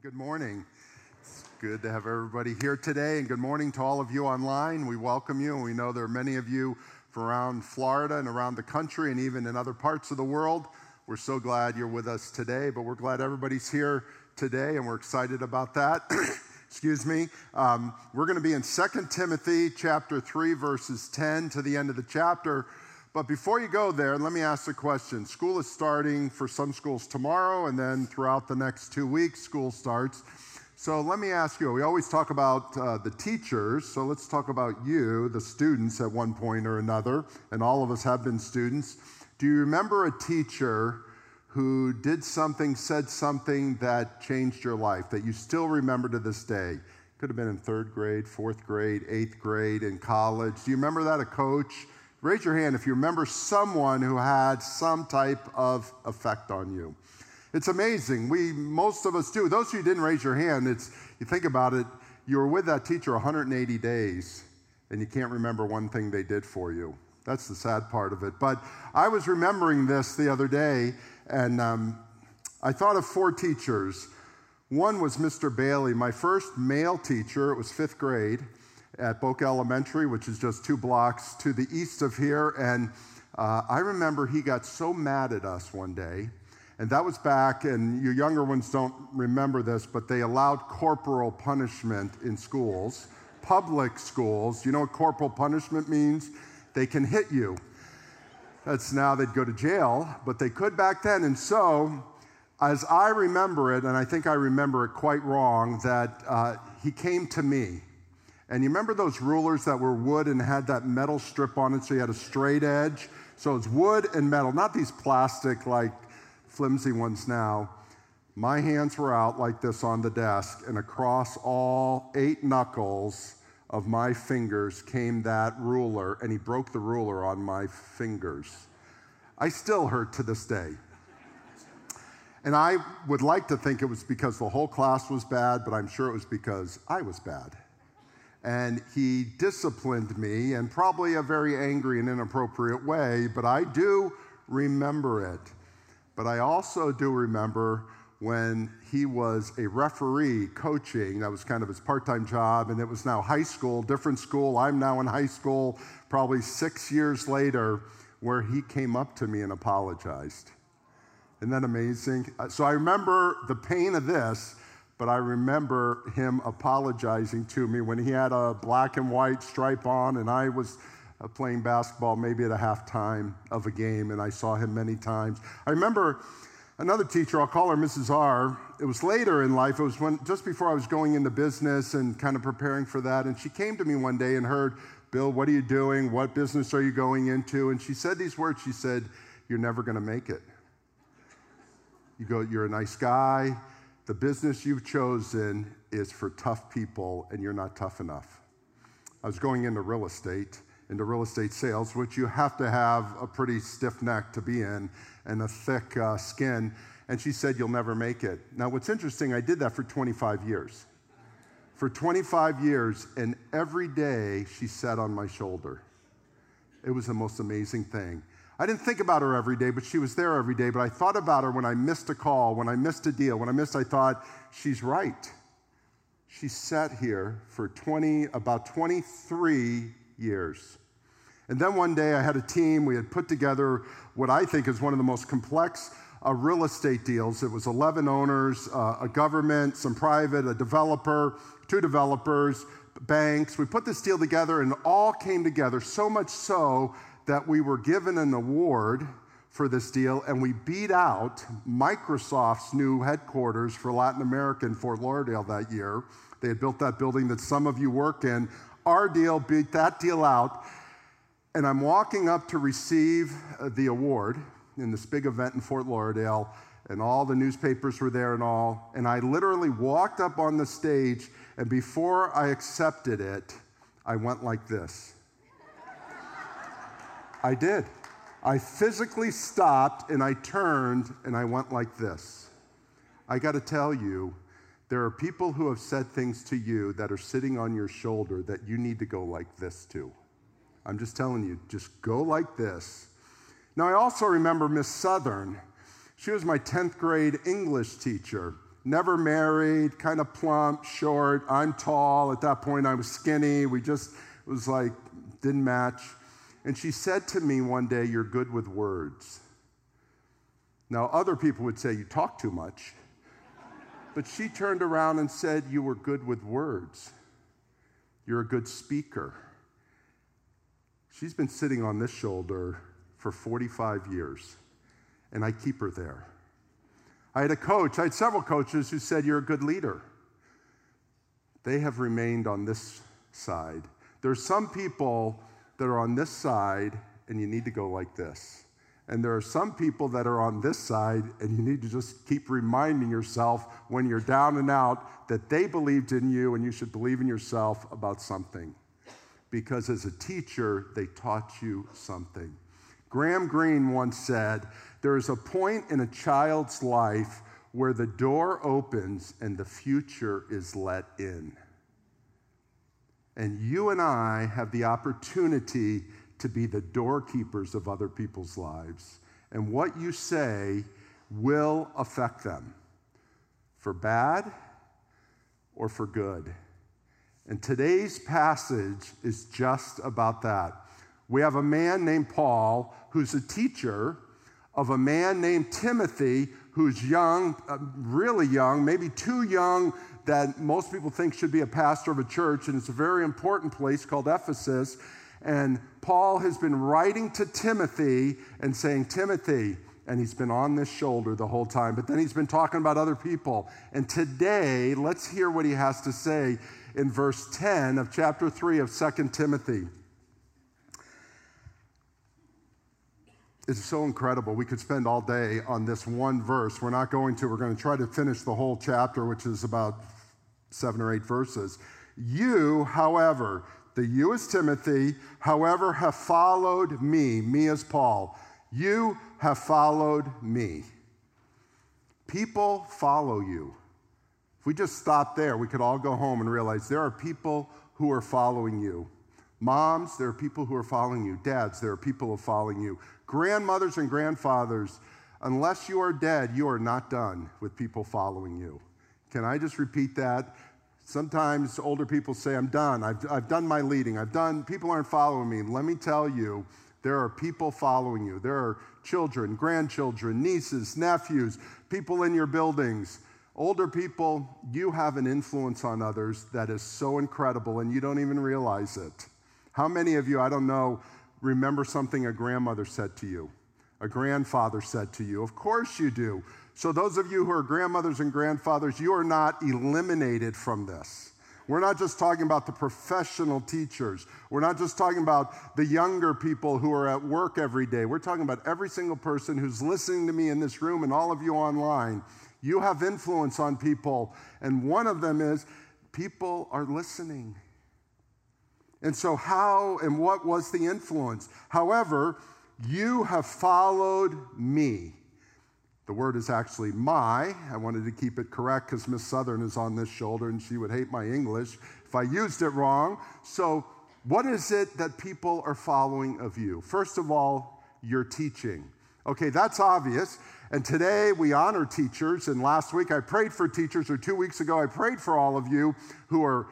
Good morning. It's good to have everybody here today, and good morning to all of you online. We welcome you, and we know there are many of you from around Florida and around the country and even in other parts of the world. We're so glad you're with us today, but we're glad everybody's here today, and we're excited about that. Excuse me. We're going to be in 2 Timothy chapter 3, verses 10 to the end of the chapter. But before you go there, let me ask a question. School is starting for some schools tomorrow, and then throughout the next 2 weeks, school starts. So let me ask you, we always talk about the teachers, so let's talk about you, the students, at one point or another, and all of us have been students. Do you remember a teacher who did something, said something that changed your life, that you still remember to this day? Could have been in 3rd grade, 4th grade, 8th grade, in college. Do you remember that, a coach? Raise your hand if you remember someone who had some type of effect on you. It's amazing. Most of us do. Those of you who didn't raise your hand, you think about it, you were with that teacher 180 days, and you can't remember one thing they did for you. That's the sad part of it. But I was remembering this the other day, and I thought of 4 teachers. One was Mr. Bailey, my first male teacher. It was 5th grade. At Boca Elementary, which is just 2 blocks to the east of here. And I remember he got so mad at us one day. And that was back, and you younger ones don't remember this, but they allowed corporal punishment in schools, public schools. You know what corporal punishment means? They can hit you. That's now they'd go to jail, but they could back then. And so, as I remember it, and I think I remember it quite wrong, that he came to me. And you remember those rulers that were wood and had that metal strip on it so you had a straight edge? So it's wood and metal, not these plastic, like flimsy ones now. My hands were out like this on the desk, and across all 8 knuckles of my fingers came that ruler, and he broke the ruler on my fingers. I still hurt to this day. And I would like to think it was because the whole class was bad, but I'm sure it was because I was bad. And he disciplined me in probably a very angry and inappropriate way, but I do remember it. But I also do remember when he was a referee coaching. That was kind of his part-time job, and it was now high school, different school. I'm now in high school, probably 6 years later, where he came up to me and apologized. Isn't that amazing? So I remember the pain of this, but I remember him apologizing to me when he had a black and white stripe on, and I was playing basketball maybe at a halftime of a game, and I saw him many times. I remember another teacher, I'll call her Mrs. R. It was later in life. It was just before I was going into business and kind of preparing for that, and she came to me one day and heard, "Bill, what are you doing? What business are you going into?" And she said these words. She said, "You're never going to make it. You're a nice guy. The business you've chosen is for tough people, and you're not tough enough." I was going into real estate sales, which you have to have a pretty stiff neck to be in and a thick skin. And she said, "You'll never make it." Now, what's interesting, I did that for 25 years. For 25 years, and every day she sat on my shoulder. It was the most amazing thing. I didn't think about her every day, but she was there every day. But I thought about her when I missed a call, when I missed a deal, I thought, she's right. She sat here for about 23 years. And then one day I had a team. We had put together what I think is one of the most complex real estate deals. It was 11 owners, a government, some private, a developer, 2 developers, banks. We put this deal together, and it all came together, so much so that we were given an award for this deal, and we beat out Microsoft's new headquarters for Latin America in Fort Lauderdale that year. They had built that building that some of you work in. Our deal beat that deal out, and I'm walking up to receive the award in this big event in Fort Lauderdale, and all the newspapers were there and I literally walked up on the stage, and before I accepted it, I went like this. I did. I physically stopped, and I turned, and I went like this. I got to tell you, there are people who have said things to you that are sitting on your shoulder that you need to go like this to. I'm just telling you, just go like this. Now, I also remember Miss Southern. She was my 10th grade English teacher. never married, kind of plump, short. I'm tall. At that point, I was skinny. It was like, didn't match. And she said to me one day, "You're good with words." Now, other people would say, "You talk too much." But she turned around and said, "You were good with words. You're a good speaker." She's been sitting on this shoulder for 45 years, and I keep her there. I had several coaches who said, "You're a good leader." They have remained on this side. There's some people that are on this side, and you need to go like this. And there are some people that are on this side, and you need to just keep reminding yourself when you're down and out that they believed in you, and you should believe in yourself about something. Because as a teacher, they taught you something. Graham Greene once said, "There is a point in a child's life where the door opens and the future is let in." And you and I have the opportunity to be the doorkeepers of other people's lives. And what you say will affect them, for bad or for good. And today's passage is just about that. We have a man named Paul who's a teacher of a man named Timothy who's young, really young, maybe too young that most people think should be a pastor of a church, and it's a very important place called Ephesus. And Paul has been writing to Timothy and saying, "Timothy," and he's been on this shoulder the whole time, but then he's been talking about other people. And today, let's hear what he has to say in verse 10 of chapter 3 of 2 Timothy. It's so incredible. We could spend all day on this one verse. We're not going to. We're going to try to finish the whole chapter, which is about 7 or 8 verses. "You, however," the "you" is Timothy, "however, have followed me as Paul. You have followed me." People follow you. If we just stop there, we could all go home and realize there are people who are following you. Moms, there are people who are following you. Dads, there are people who are following you. Grandmothers and grandfathers, unless you are dead, you are not done with people following you. Can I just repeat that? Sometimes older people say, "I'm done. I've done my leading. People aren't following me." Let me tell you, there are people following you. There are children, grandchildren, nieces, nephews, people in your buildings. Older people, you have an influence on others that is so incredible, and you don't even realize it. How many of you, I don't know, remember something a grandmother said to you, a grandfather said to you? Of course you do. So those of you who are grandmothers and grandfathers, you are not eliminated from this. We're not just talking about the professional teachers. We're not just talking about the younger people who are at work every day. We're talking about every single person who's listening to me in this room and all of you online. You have influence on people, and one of them is people are listening. And so how and what was the influence? "However, you have followed me." The word is actually "my." I wanted to keep it correct because Miss Southern is on this shoulder and she would hate my English if I used it wrong. So what is it that people are following of you? First of all, your teaching. Okay, that's obvious. And today we honor teachers. And last week I prayed for teachers, or 2 weeks ago I prayed for all of you who are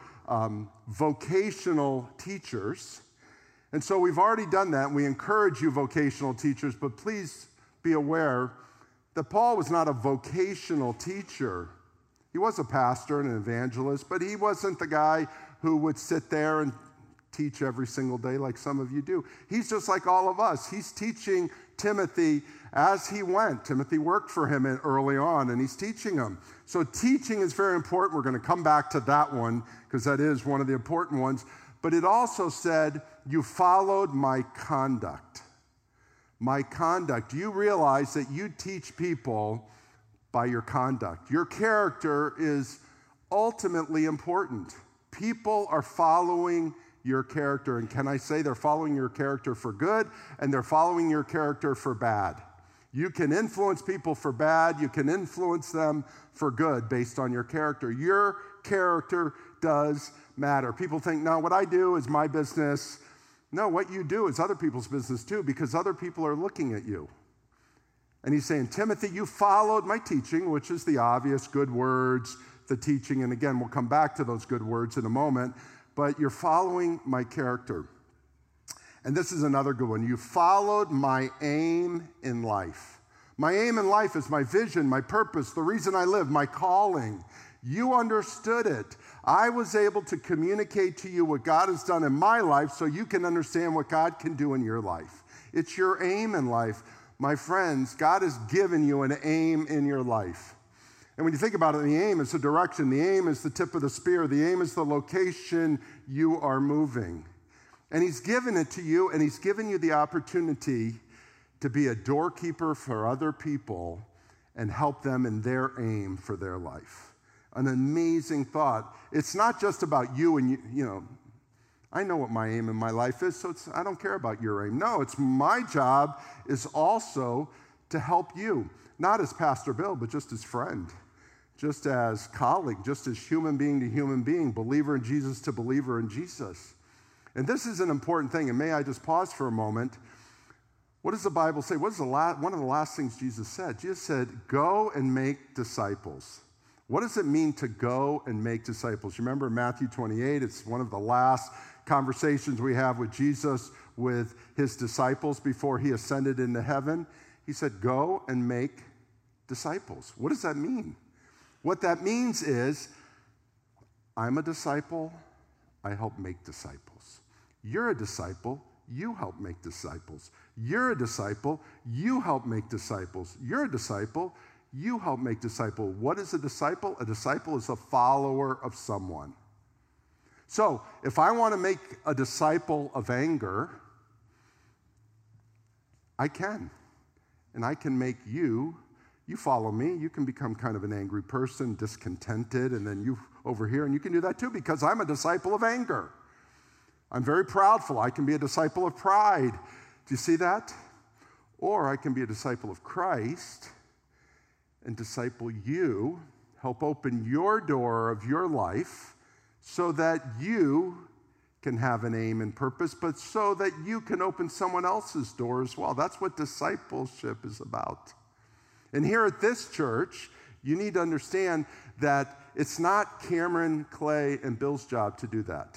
vocational teachers. And so we've already done that. And we encourage you vocational teachers, but please be aware that Paul was not a vocational teacher. He was a pastor and an evangelist, but he wasn't the guy who would sit there and teach every single day like some of you do. He's just like all of us. He's teaching Timothy as he went. Timothy worked for him early on, and he's teaching him. So teaching is very important. We're going to come back to that one because that is one of the important ones. But it also said, "You followed my conduct." My conduct. You realize that you teach people by your conduct. Your character is ultimately important. People are following your character. And can I say they're following your character for good and they're following your character for bad. You can influence people for bad. You can influence them for good based on your character. Your character does matter. People think, no, what I do is my business. No, what you do is other people's business too, because other people are looking at you. And he's saying, Timothy, you followed my teaching, which is the obvious good words, the teaching. And again, we'll come back to those good words in a moment. But you're following my character. And this is another good one. You followed my aim in life. My aim in life is my vision, my purpose, the reason I live, my calling. You understood it. I was able to communicate to you what God has done in my life so you can understand what God can do in your life. It's your aim in life. My friends, God has given you an aim in your life. And when you think about it, the aim is the direction. The aim is the tip of the spear. The aim is the location you are moving. And he's given it to you, and he's given you the opportunity to be a doorkeeper for other people and help them in their aim for their life. An amazing thought. It's not just about you and you know, I know what my aim in my life is, so I don't care about your aim. No, it's my job is also to help you, not as Pastor Bill, but just as friend, just as colleague, just as human being to human being, believer in Jesus to believer in Jesus. And this is an important thing, and may I just pause for a moment. What does the Bible say? What is one of the last things Jesus said? Jesus said, go and make disciples. What does it mean to go and make disciples? You remember Matthew 28, it's one of the last conversations we have with Jesus with his disciples before he ascended into heaven. He said, go and make disciples. What does that mean? What that means is, I'm a disciple, I help make disciples. You're a disciple, you help make disciples. You're a disciple, you help make disciples. You're a disciple, you help make disciples. What is a disciple? A disciple is a follower of someone. So, if I want to make a disciple of anger, I can. And I can make you follow me, you can become kind of an angry person, discontented, and then you over here, and you can do that too because I'm a disciple of anger. I'm very proudful. I can be a disciple of pride. Do you see that? Or I can be a disciple of Christ and disciple you, help open your door of your life so that you can have an aim and purpose, but so that you can open someone else's door as well. That's what discipleship is about. And here at this church, you need to understand that it's not Cameron, Clay, and Bill's job to do that,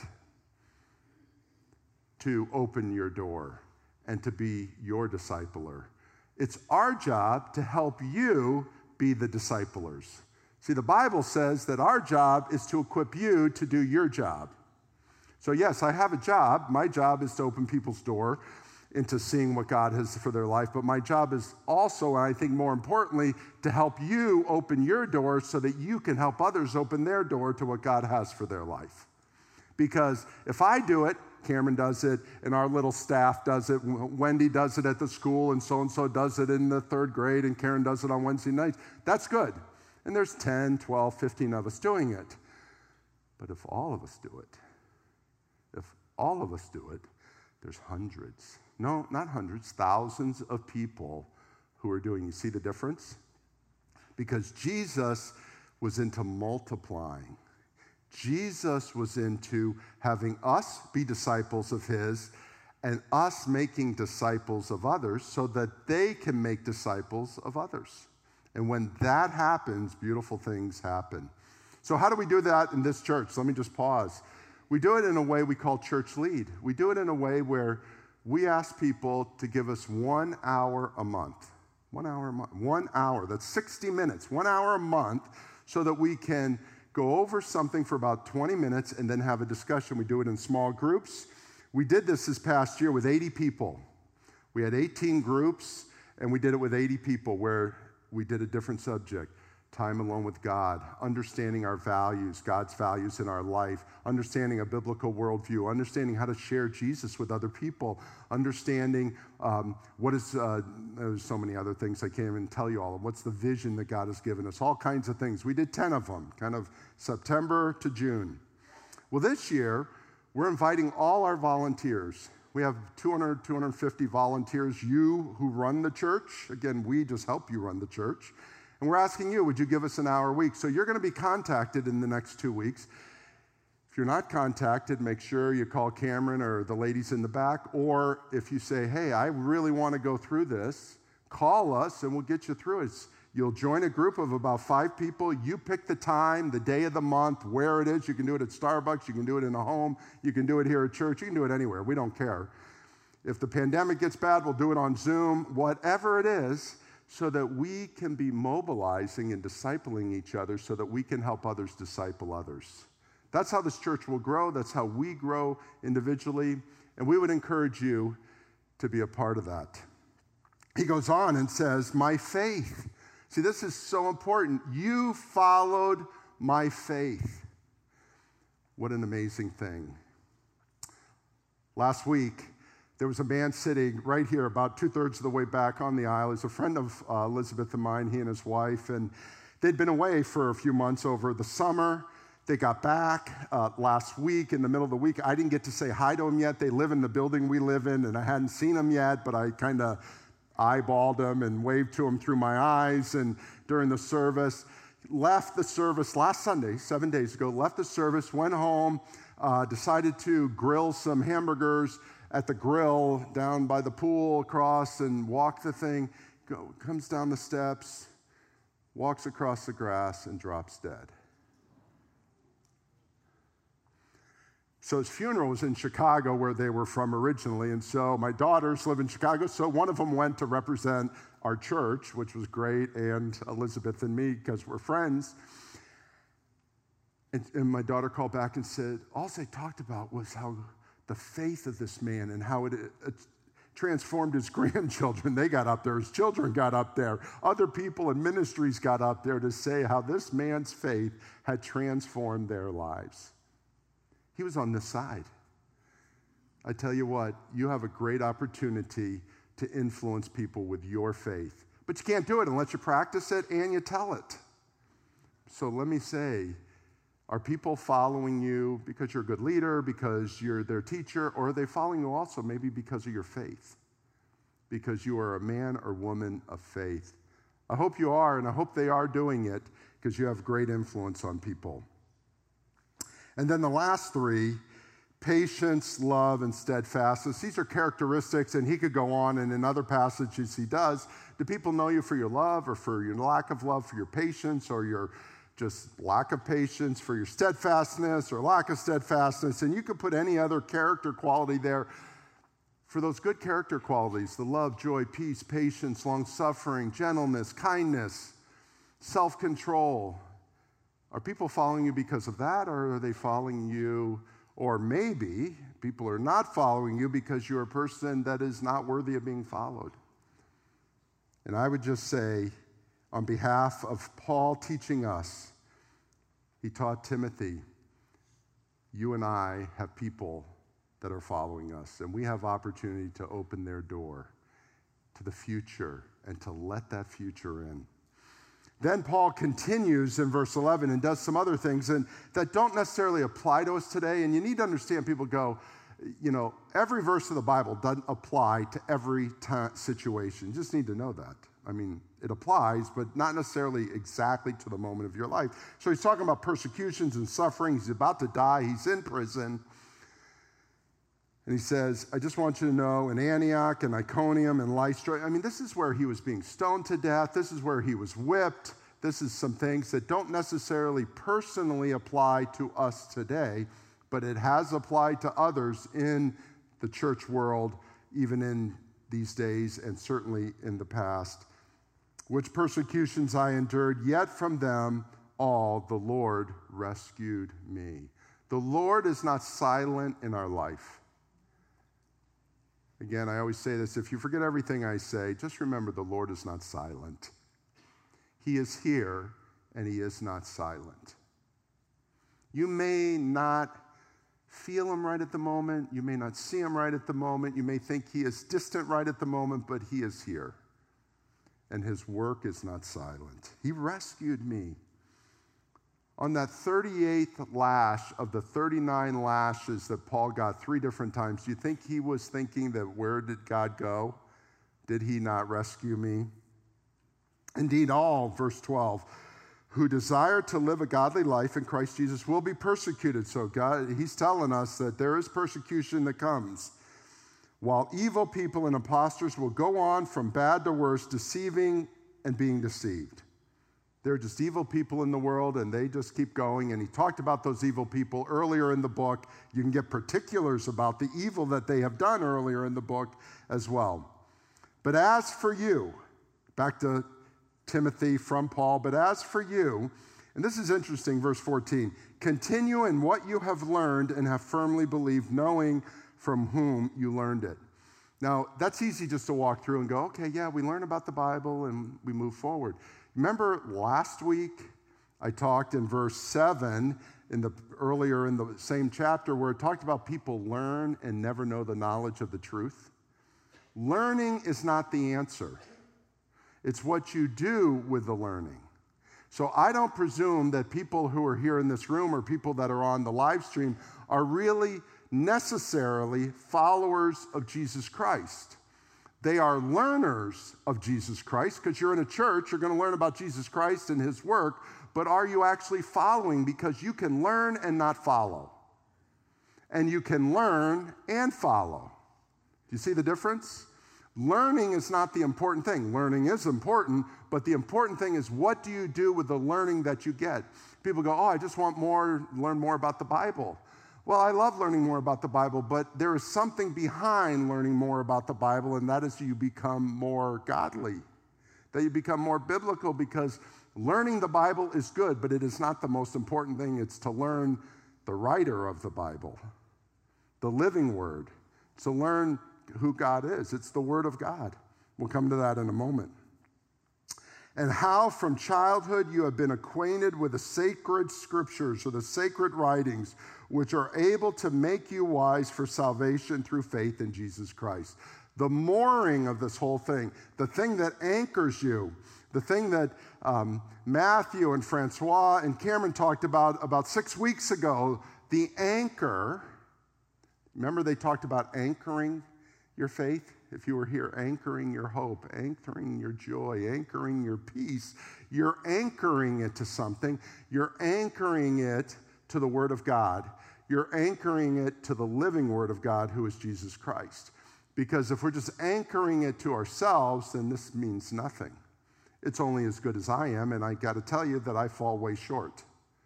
to open your door and to be your discipler. It's our job to help you be the disciplers. See, the Bible says that our job is to equip you to do your job. So yes, I have a job. My job is to open people's door into seeing what God has for their life. But my job is also, and I think more importantly, to help you open your door so that you can help others open their door to what God has for their life. Because if I do it, Cameron does it, and our little staff does it, Wendy does it at the school, and so does it in the third grade, and Karen does it on Wednesday nights. That's good. And there's 10, 12, 15 of us doing it. But if all of us do it, there's hundreds. No, not hundreds, thousands of people who are doing. You see the difference? Because Jesus was into multiplying. Jesus was into having us be disciples of his and us making disciples of others so that they can make disciples of others. And when that happens, beautiful things happen. So how do we do that in this church? Let me just pause. We do it in a way we call church lead. We do it in a way where we ask people to give us 1 hour a month. 1 hour a month. 1 hour. That's 60 minutes. 1 hour a month so that we can go over something for about 20 minutes and then have a discussion. We do it in small groups. We did this past year with 80 people. We had 18 groups, and we did it with 80 people where we did a different subject. Time alone with God, understanding our values, God's values in our life, understanding a biblical worldview, understanding how to share Jesus with other people, understanding there's so many other things I can't even tell you all of. What's the vision that God has given us? All kinds of things. We did 10 of them, kind of September to June. Well, this year, we're inviting all our volunteers. We have 200, 250 volunteers, you who run the church. Again, we just help you run the church. And we're asking you, would you give us an hour a week? So you're going to be contacted in the next 2 weeks. If you're not contacted, make sure you call Cameron or the ladies in the back. Or if you say, hey, I really want to go through this, Call us and we'll get you through it. You'll join a group of about 5 people. You pick the time, the day of the month, where it is. You can do it at Starbucks. You can do it in a home. You can do it here at church. You can do it anywhere. We don't care. If the pandemic gets bad, we'll do it on Zoom, whatever it is, so that we can be mobilizing and discipling each other so that we can help others disciple others. That's how this church will grow. That's how we grow individually. And we would encourage you to be a part of that. He goes on and says, my faith. See, this is so important. You followed my faith. What an amazing thing. Last week, there was a man sitting right here about 2/3 of the way back on the aisle. He's a friend of Elizabeth and mine, he and his wife, and they'd been away for a few months over the summer. They got back last week, in the middle of the week. I didn't get to say hi to him yet. They live in the building we live in, and I hadn't seen him yet, but I kind of eyeballed him and waved to him through my eyes. And during the service, left the service last Sunday, 7 days ago, left the service, went home, decided to grill some hamburgers at the grill down by the pool across and walk the thing, comes down the steps, walks across the grass and drops dead. So his funeral was in Chicago, where they were from originally, and so my daughters live in Chicago, so one of them went to represent our church, which was great, and Elizabeth and me, because we're friends. And my daughter called back and said, all they talked about was how the faith of this man and how it transformed his grandchildren. They got up there, his children got up there, other people in ministries got up there to say how this man's faith had transformed their lives. He was on this side. I tell you what, you have a great opportunity to influence people with your faith. But you can't do it unless you practice it and you tell it. So let me say, are people following you because you're a good leader, because you're their teacher, or are they following you also maybe because of your faith? Because you are a man or woman of faith. I hope you are, and I hope they are doing it, because you have great influence on people. And then the last 3, patience, love, and steadfastness. These are characteristics, and he could go on, and in other passages he does. Do people know you for your love, or for your lack of love, for your patience, or your just lack of patience, for your steadfastness, or lack of steadfastness? And you could put any other character quality there. For those good character qualities, the love, joy, peace, patience, long-suffering, gentleness, kindness, self-control. Are people following you because of that, or are they following you, or maybe people are not following you because you're a person that is not worthy of being followed? And I would just say, on behalf of Paul teaching us, he taught Timothy, you and I have people that are following us, and we have opportunity to open their door to the future and to let that future in. Then Paul continues in verse 11 and does some other things that don't necessarily apply to us today. And you need to understand, people go, every verse of the Bible doesn't apply to every situation. You just need to know that. I mean, it applies, but not necessarily exactly to the moment of your life. So he's talking about persecutions and suffering. He's about to die. He's in prison. And he says, I just want you to know, in Antioch and Iconium and Lystra, this is where he was being stoned to death. This is where he was whipped. This is some things that don't necessarily personally apply to us today, but it has applied to others in the church world, even in these days and certainly in the past. Which persecutions I endured, yet from them all the Lord rescued me. The Lord is not silent in our life. Again, I always say this, if you forget everything I say, just remember the Lord is not silent. He is here, and he is not silent. You may not feel him right at the moment. You may not see him right at the moment. You may think he is distant right at the moment, but he is here. And his work is not silent. He rescued me. On that 38th lash of the 39 lashes that Paul got 3 different times, do you think he was thinking that where did God go? Did he not rescue me? Indeed, all, verse 12, who desire to live a godly life in Christ Jesus will be persecuted. So God, he's telling us that there is persecution that comes. while evil people and impostors will go on from bad to worse, deceiving and being deceived. There are just evil people in the world, and they just keep going. And he talked about those evil people earlier in the book. You can get particulars about the evil that they have done earlier in the book as well. But as for you, back to Timothy from Paul, but as for you, and this is interesting, verse 14, continue in what you have learned and have firmly believed, knowing from whom you learned it. Now, that's easy just to walk through and go, okay, yeah, we learn about the Bible and we move forward. Remember last week I talked in verse 7 earlier in the same chapter where it talked about people learn and never know the knowledge of the truth? Learning is not the answer. It's what you do with the learning. So I don't presume that people who are here in this room or people that are on the live stream are really necessarily followers of Jesus Christ. They are learners of Jesus Christ, because you're in a church, you're going to learn about Jesus Christ and his work, but are you actually following? Because you can learn and not follow. And you can learn and follow. Do you see the difference? Learning is not the important thing. Learning is important, but the important thing is, what do you do with the learning that you get? People go, I just want learn more about the Bible. Well, I love learning more about the Bible, but there is something behind learning more about the Bible, and that is you become more godly, that you become more biblical, because learning the Bible is good, but it is not the most important thing. It's to learn the writer of the Bible, the living word, to learn who God is. It's the Word of God. We'll come to that in a moment. And how from childhood you have been acquainted with the sacred scriptures, or the sacred writings, which are able to make you wise for salvation through faith in Jesus Christ. The mooring of this whole thing, the thing that anchors you, the thing that Matthew and Francois and Cameron talked about 6 weeks ago, the anchor. Remember they talked about anchoring your faith? If you were here, anchoring your hope, anchoring your joy, anchoring your peace, you're anchoring it to something. You're anchoring it to the Word of God. You're anchoring it to the living Word of God, who is Jesus Christ. Because if we're just anchoring it to ourselves, then this means nothing. It's only as good as I am, and I got to tell you that I fall way short.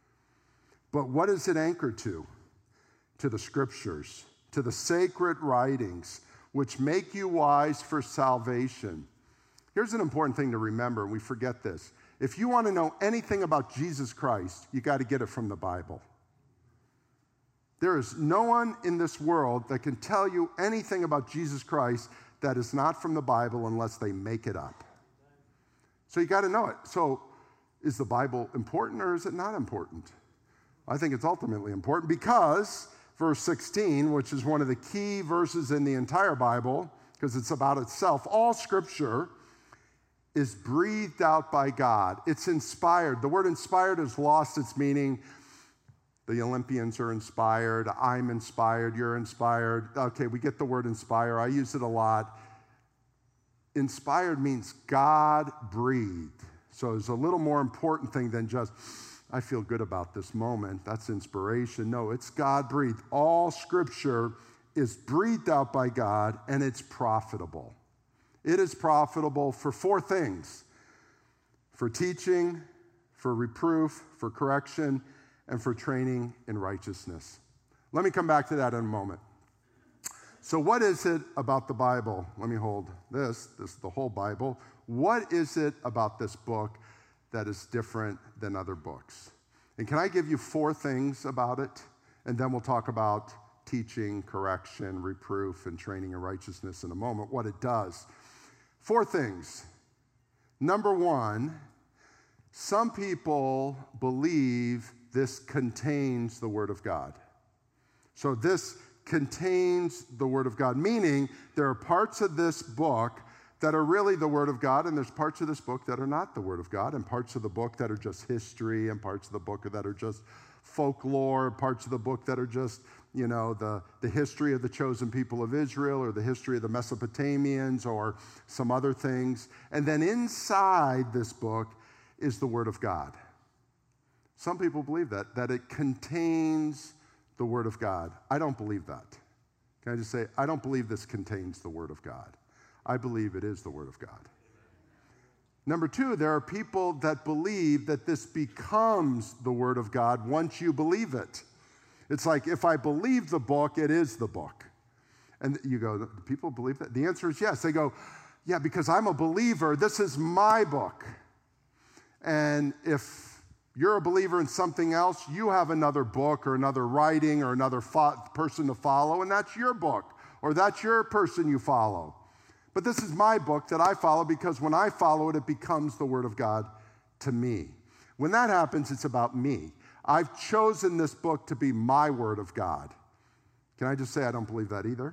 But what is it anchored to? To the Scriptures, to the sacred writings, which make you wise for salvation. Here's an important thing to remember, and we forget this. If you want to know anything about Jesus Christ, you got to get it from the Bible. There is no one in this world that can tell you anything about Jesus Christ that is not from the Bible unless they make it up. So you got to know it. So is the Bible important or is it not important? I think it's ultimately important, because verse 16, which is one of the key verses in the entire Bible, because it's about itself. All Scripture is breathed out by God. It's inspired. The word inspired has lost its meaning. The Olympians are inspired. I'm inspired. You're inspired. Okay, we get the word inspire. I use it a lot. Inspired means God breathed. So it's a little more important thing than just, I feel good about this moment. That's inspiration. No, it's God-breathed. All Scripture is breathed out by God, and it's profitable. It is profitable for 4 things: for teaching, for reproof, for correction, and for training in righteousness. Let me come back to that in a moment. So what is it about the Bible? Let me hold this is the whole Bible. What is it about this book that is different than other books? And can I give you 4 things about it? And then we'll talk about teaching, correction, reproof, and training in righteousness in a moment, what it does. 4 things. Number 1, some people believe this contains the Word of God. So this contains the Word of God, meaning there are parts of this book that are really the Word of God, and there's parts of this book that are not the Word of God, and parts of the book that are just history, and parts of the book that are just folklore, parts of the book that are just, the history of the chosen people of Israel, or the history of the Mesopotamians, or some other things. And then inside this book is the Word of God. Some people believe that it contains the Word of God. I don't believe that. Can I just say, I don't believe this contains the Word of God. I believe it is the Word of God. Number two, there are people that believe that this becomes the Word of God once you believe it. It's like, if I believe the book, it is the book. And you go, do people believe that? The answer is yes. They go, yeah, because I'm a believer, this is my book. And if you're a believer in something else, you have another book or another writing or another person to follow, and that's your book, or that's your person you follow. But this is my book that I follow, because when I follow it, it becomes the Word of God to me. When that happens, it's about me. I've chosen this book to be my Word of God. Can I just say I don't believe that either?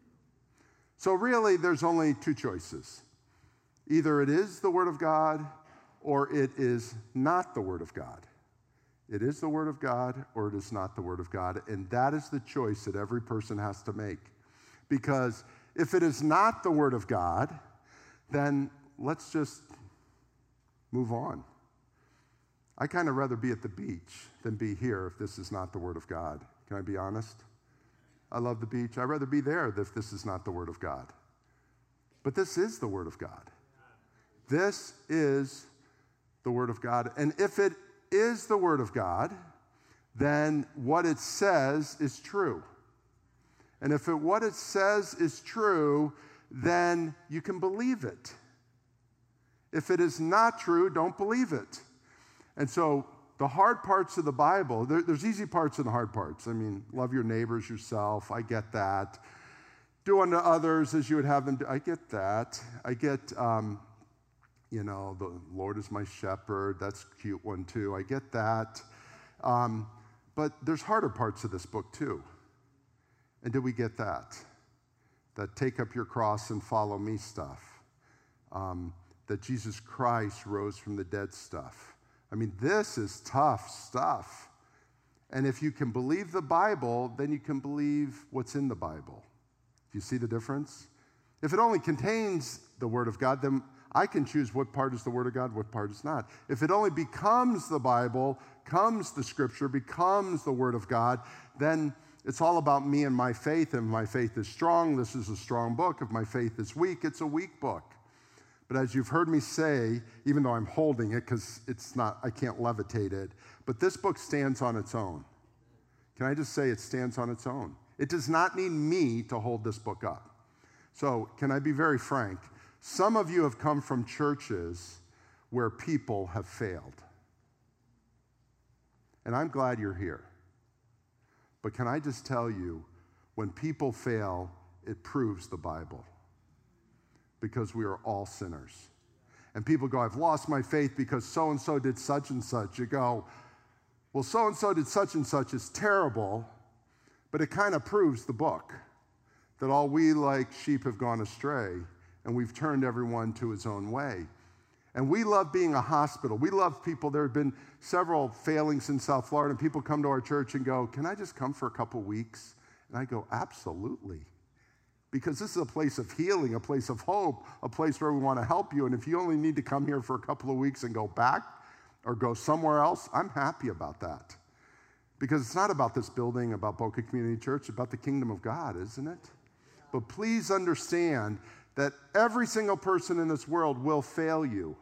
So really, there's only two choices. Either it is the Word of God, or it is not the Word of God. It is the Word of God, or it is not the Word of God. And that is the choice that every person has to make. Because if it is not the Word of God, then let's just move on. I kind of rather be at the beach than be here if this is not the Word of God. Can I be honest? I love the beach. I'd rather be there if this is not the Word of God. But this is the Word of God. This is the Word of God. And if it is the Word of God, then what it says is true. And if what it says is true, then you can believe it. If it is not true, don't believe it. And so the hard parts of the Bible, there's easy parts and hard parts. I mean, love your neighbors yourself. I get that. Do unto others as you would have them do. I get that. I get, the Lord is my shepherd. That's a cute one too. I get that. But there's harder parts of this book too. And did we get that? That take up your cross and follow me stuff. That Jesus Christ rose from the dead stuff. I mean, this is tough stuff. And if you can believe the Bible, then you can believe what's in the Bible. Do you see the difference? If it only contains the Word of God, then I can choose what part is the Word of God, what part is not. If it only becomes the Bible, comes the Scripture, becomes the Word of God, then it's all about me and my faith. If my faith is strong, this is a strong book. If my faith is weak, it's a weak book. But as you've heard me say, even though I'm holding it because I can't levitate it, but this book stands on its own. Can I just say it stands on its own? It does not need me to hold this book up. So can I be very frank? Some of you have come from churches where people have failed. And I'm glad you're here. But can I just tell you, when people fail, it proves the Bible. Because we are all sinners. And people go, I've lost my faith because so-and-so did such and such. You go, well, so-and-so did such and such is terrible, but it kind of proves the book, that all we like sheep have gone astray, and we've turned everyone to his own way. And we love being a hospital. We love people. There have been several failings in South Florida, and people come to our church and go, can I just come for a couple weeks? And I go, absolutely. Because this is a place of healing, a place of hope, a place where we want to help you. And if you only need to come here for a couple of weeks and go back or go somewhere else, I'm happy about that. Because it's not about this building, about Boca Community Church, it's about the kingdom of God, isn't it? But please understand that every single person in this world will fail you.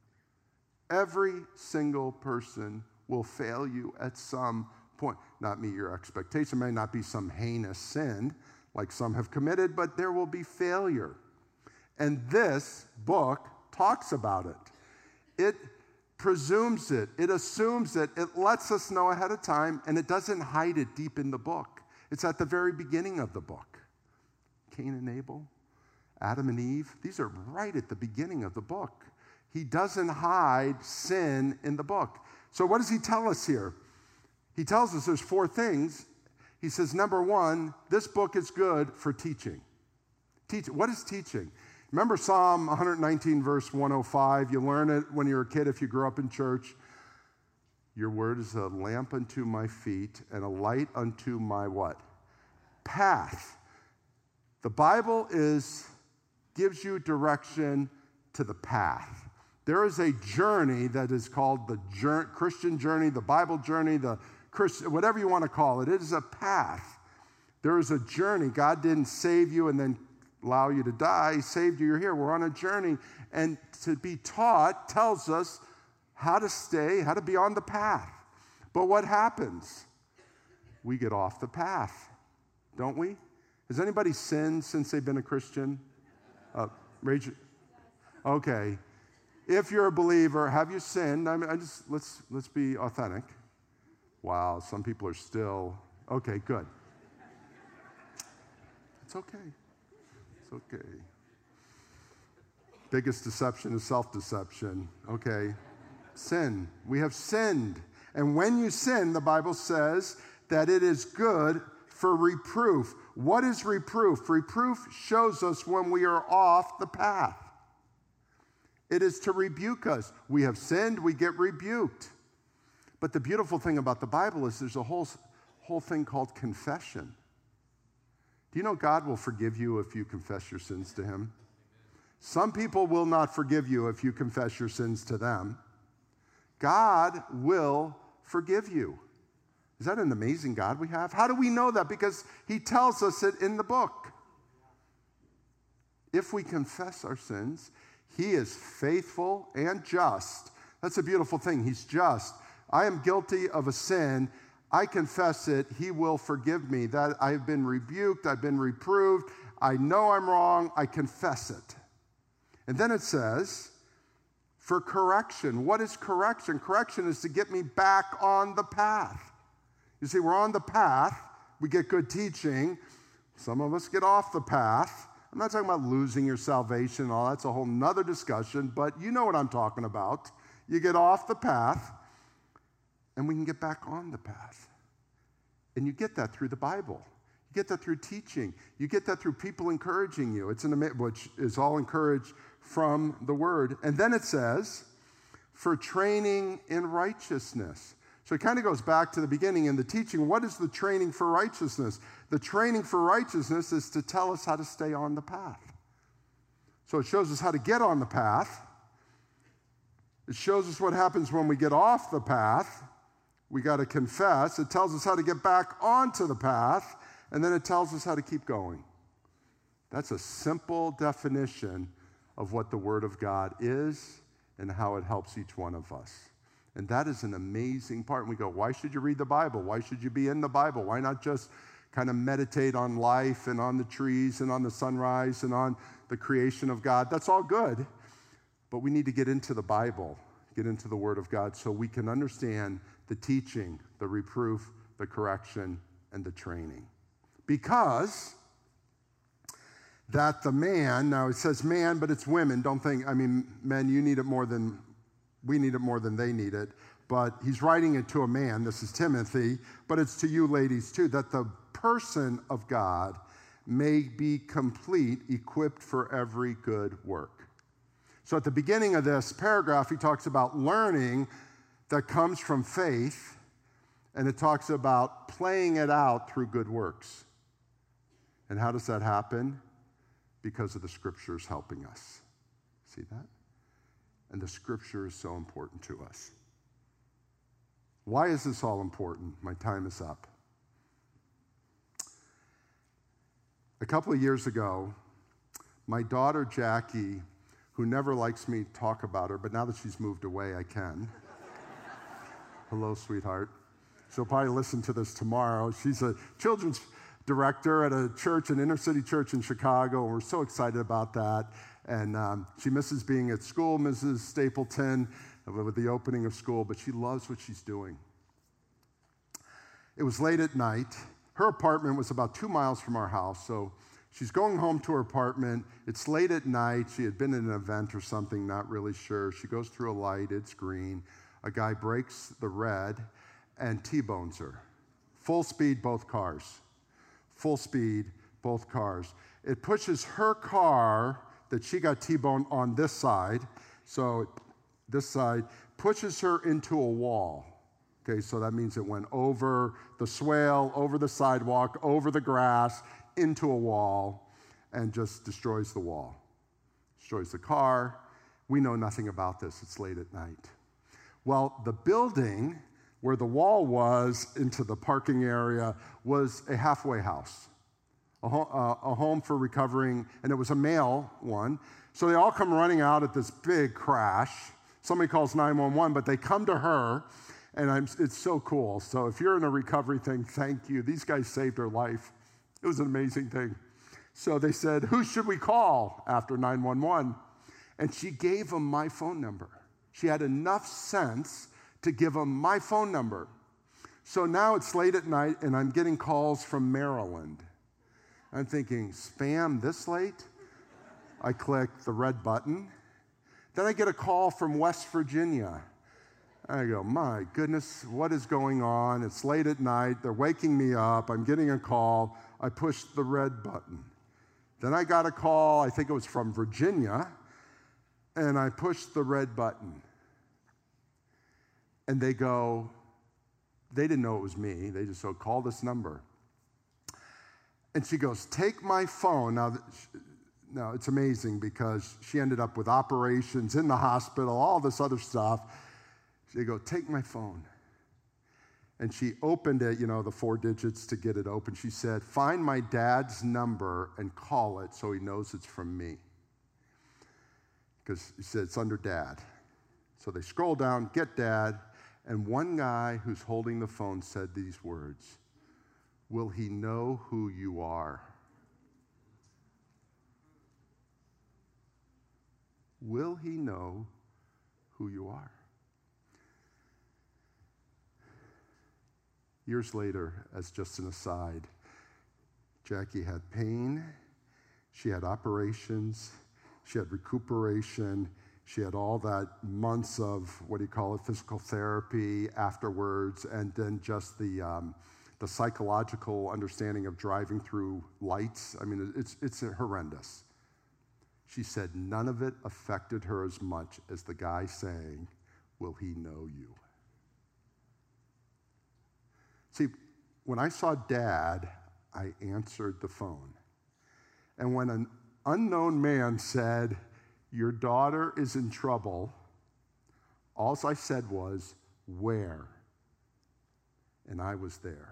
Every single person will fail you at some point. Not meet your expectation. It may not be some heinous sin like some have committed, but there will be failure. And this book talks about it. It presumes it. It assumes it. It lets us know ahead of time, and it doesn't hide it deep in the book. It's at the very beginning of the book. Cain and Abel, Adam and Eve, these are right at the beginning of the book. He doesn't hide sin in the book. So what does he tell us here? He tells us there's 4 things. He says, number 1, this book is good for teaching. What is teaching? Remember Psalm 119, verse 105? You learn it when you're a kid if you grew up in church. Your word is a lamp unto my feet and a light unto my what? Path. The Bible gives you direction to the path. There is a journey that is called the Christian journey, the Bible journey, the Christian, whatever you want to call it. It is a path There is a journey. God didn't save you and then allow you to die. He saved you. You're here. We're on a journey. And to be taught tells us how to be on the path. But what happens? We get off the path, don't we? Has anybody sinned since they've been a Christian? Okay. If you're a believer, have you sinned? Let's be authentic. Wow, some people are still, okay, good. It's okay. It's okay. Biggest deception is self-deception. Okay. Sin. We have sinned. And when you sin, the Bible says that it is good for reproof. What is reproof? Reproof shows us when we are off the path. It is to rebuke us. We have sinned, we get rebuked. But the beautiful thing about the Bible is there's a whole thing called confession. Do you know God will forgive you if you confess your sins to him? Some people will not forgive you if you confess your sins to them. God will forgive you. Is that an amazing God we have? How do we know that? Because he tells us it in the book. If we confess our sins, he is faithful and just. That's a beautiful thing. He's just. I am guilty of a sin. I confess it. He will forgive me. That I've been rebuked. I've been reproved. I know I'm wrong. I confess it. And then it says, for correction. What is correction? Correction is to get me back on the path. You see, we're on the path. We get good teaching. Some of us get off the path. I'm not talking about losing your salvation and all. That's a whole nother discussion, but you know what I'm talking about. You get off the path, and we can get back on the path. And you get that through the Bible. You get that through teaching. You get that through people encouraging you. Which is all encouraged from the Word. And then it says, for training in righteousness. So it kind of goes back to the beginning in the teaching. What is the training for righteousness? The training for righteousness is to tell us how to stay on the path. So it shows us how to get on the path. It shows us what happens when we get off the path. We got to confess. It tells us how to get back onto the path. And then it tells us how to keep going. That's a simple definition of what the Word of God is and how it helps each one of us. And that is an amazing part. And we go, why should you read the Bible? Why should you be in the Bible? Why not just kind of meditate on life and on the trees and on the sunrise and on the creation of God? That's all good. But we need to get into the Bible, get into the Word of God so we can understand the teaching, the reproof, the correction, and the training. Because that the man, now it says man, but it's women. Don't think, men, you need it more than we need it more than they need it. But he's writing it to a man. This is Timothy. But it's to you ladies too, that the person of God may be complete, equipped for every good work. So at the beginning of this paragraph, he talks about learning that comes from faith, and it talks about playing it out through good works. And how does that happen? Because of the Scriptures helping us. See that? And the Scripture is so important to us. Why is this all important? My time is up. A couple of years ago, my daughter Jackie, who never likes me to talk about her, but now that she's moved away, I can. Hello, sweetheart. She'll probably listen to this tomorrow. She's a children's director at a church, an inner city church in Chicago, and we're so excited about that. And she misses being at school, Mrs. Stapleton, with the opening of school, but she loves what she's doing. It was late at night. Her apartment was about 2 miles from our house, so she's going home to her apartment. It's late at night. She had been at an event or something, not really sure. She goes through a light. It's green. A guy breaks the red and T-bones her. Full speed, both cars. Full speed, both cars. It pushes her car that she got T-boned on this side, so this side, pushes her into a wall. Okay, so that means it went over the swale, over the sidewalk, over the grass, into a wall, and just destroys the wall. Destroys the car. We know nothing about this. It's late at night. Well, the building where the wall was into the parking area was a halfway house. a home for recovering, and it was a male one. So they all come running out at this big crash. Somebody calls 911, but they come to her, and it's so cool. So if you're in a recovery thing, thank you. These guys saved her life. It was an amazing thing. So they said, who should we call after 911? And she gave them my phone number. She had enough sense to give them my phone number. So now it's late at night, and I'm getting calls from Maryland. I'm thinking, spam this late? I click the red button. Then I get a call from West Virginia. I go, my goodness, what is going on? It's late at night. They're waking me up. I'm getting a call. I push the red button. Then I got a call, I think it was from Virginia, and I pushed the red button. And they go, they didn't know it was me. They just said, call this number. And she goes, take my phone. Now, it's amazing because she ended up with operations in the hospital, all this other stuff. She go, take my phone. And she opened it, the 4 digits to get it open. She said, find my dad's number and call it so he knows it's from me. Because she said, it's under dad. So they scroll down, get dad, and one guy who's holding the phone said these words, will he know who you are? Will he know who you are? Years later, as just an aside, Jackie had pain, she had operations, she had recuperation, she had all that months of, physical therapy afterwards, and then just the psychological understanding of driving through lights. I mean, it's horrendous. She said none of it affected her as much as the guy saying, will he know you? See, when I saw Dad, I answered the phone. And when an unknown man said, your daughter is in trouble, all I said was, where? And I was there.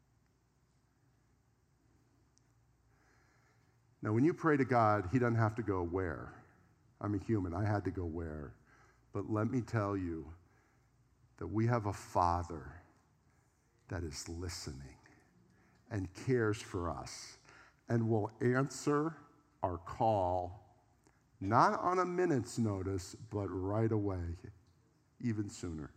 Now, when you pray to God, he doesn't have to go where. I'm a human. I had to go where. But let me tell you that we have a Father that is listening and cares for us and will answer our call, not on a minute's notice, but right away, even sooner.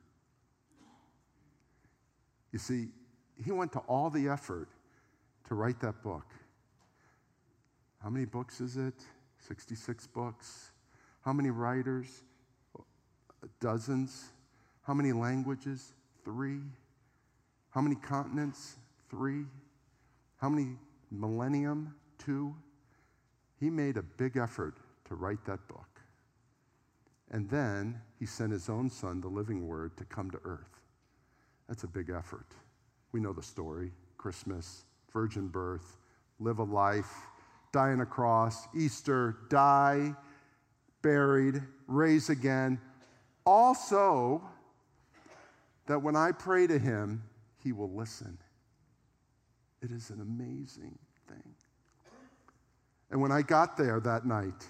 You see, he went to all the effort to write that book. How many books is it? 66 books. How many writers? Dozens. How many languages? 3. How many continents? 3. How many millennium? 2. He made a big effort to write that book. And then he sent his own son, the living word, to come to earth. That's a big effort. We know the story. Christmas, virgin birth, live a life, die on a cross, Easter, die, buried, raise again. Also, that when I pray to him, he will listen. It is an amazing thing. And when I got there that night,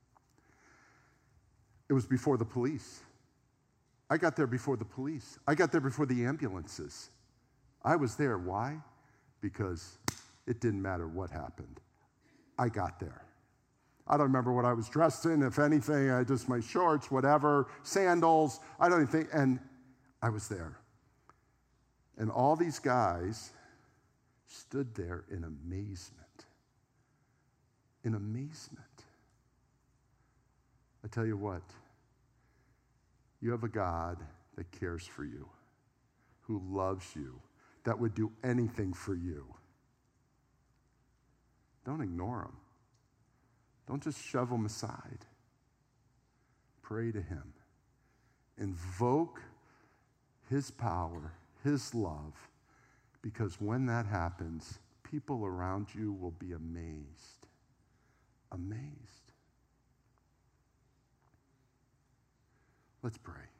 it was before the police. I got there before the police. I got there before the ambulances. I was there. Why? Because it didn't matter what happened. I got there. I don't remember what I was dressed in, if anything. I just my shorts, whatever, sandals. I don't even think. And I was there. And all these guys stood there in amazement. In amazement. I tell you what, you have a God that cares for you, who loves you, that would do anything for you. Don't ignore him. Don't just shove him aside. Pray to him. Invoke his power, his love, because when that happens, people around you will be amazed. Amazed. Let's pray.